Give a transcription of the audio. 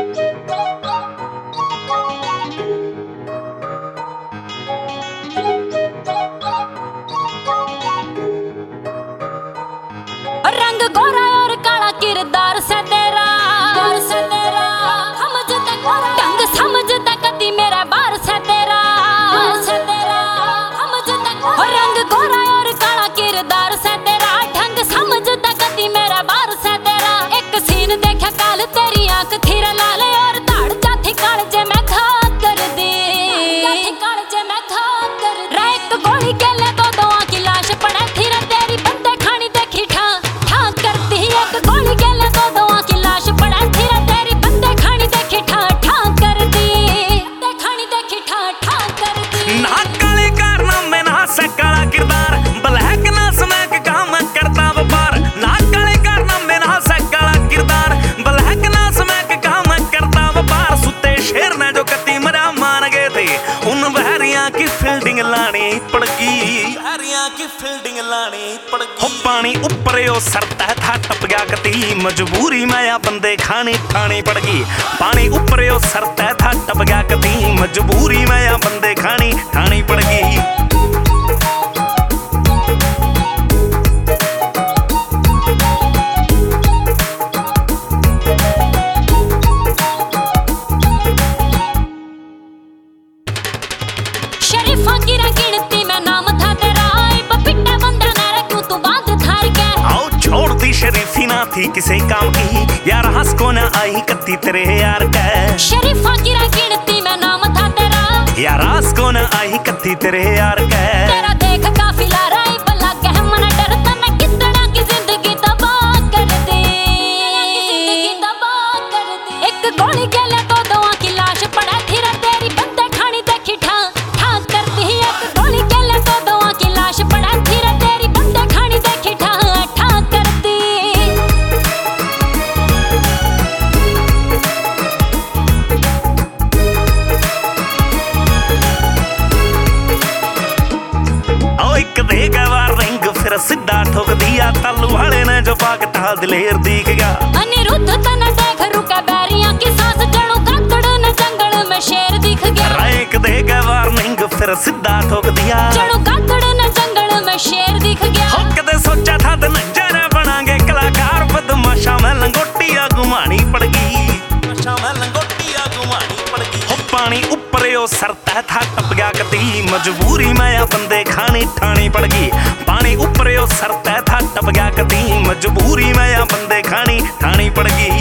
रंग गोरा और काला किरदार से तेरा ढंग समझता कदी मेरा बार से तेरा रंग गोरा और काला किरदार से तेरा ढंग समझता कदी मेरा बार से तेरा एक सीन देखा काल तेरी आंख खीरा लाल और दाढ़ जाथी काल जे मैं घात कर दी एक गोली के ले दो की लाश पड़े फिर तेरी बंदे खानी देखी ठां करती एक गोली के ले दो की लाश पड़े फिर तेरी बंदे खानी देखी ठां करती खानी देखी ठां करती ना काले कारनामे ना काला किरदार ब्लैक ना स्मैक काम करता व्यापार ना काले कारनामे ना काला किरदार ब्लैक ना स्मैक काम करता व्यापार सुते शेर ने जो कती मरा मान गए थे उन बहरिया की फील्डिंग लानी पड़गी हो पानी ऊपर यो सरता था टप गया कती मजबूरी में या बंदे खानी ठानी पड़गी पानी ऊपर यो सरता था टप गया कती मजबूरी में या बंदे खानी ठानी पड़गी शरीफा की गिनती में नाम था तेरा पिट्टा बंदा ना रखूं तू बांध धार के आओ छोड़ दी शरीफी ना थी किसे काम की यार हंस को ना आई कत्ती तेरे यार का शरीफा की गिनती में नाम था तेरा यार हंस को ना आई कत्ती तेरे यार का तेरा देख काफिला राई बला कह मन डरता मैं कितना की जिंदगी तबाह कर दे एक गोली के ले दो की लाश पड़ा फिर तेरी बंदे खानी देखी ठां करती एक गोली के ले दो की लाश पड़ा फिर तेरी बंदे खानी देखी ठां करती ओ एक देगा वार रिंग फिर सीधा ठोक दिया तालू वाले ने जो पाक ताल दिलेर दिख गया अनिरुद्ध तन देख रुका बैरियां की सांस जड़ों कातड़ न जंगल में शेर दिख गया एक देगा वार्निंग फिर सीधा ठोक दिया जड़ों कातड़ न जंगल में शेर दिख गया हो कदे सोचा था तो नजारा बनांगे कलाकार बदमाशा में लंगोटिया घुमानी पड़गी हो पानी ऊपर यो सरता था टप गया कती मजबूरी में या बंदे खानी ठानी पड़गी पानी ऊपर यो सरता था टप गया कती मजबूरी में या बंदे खानी ठानी पड़गी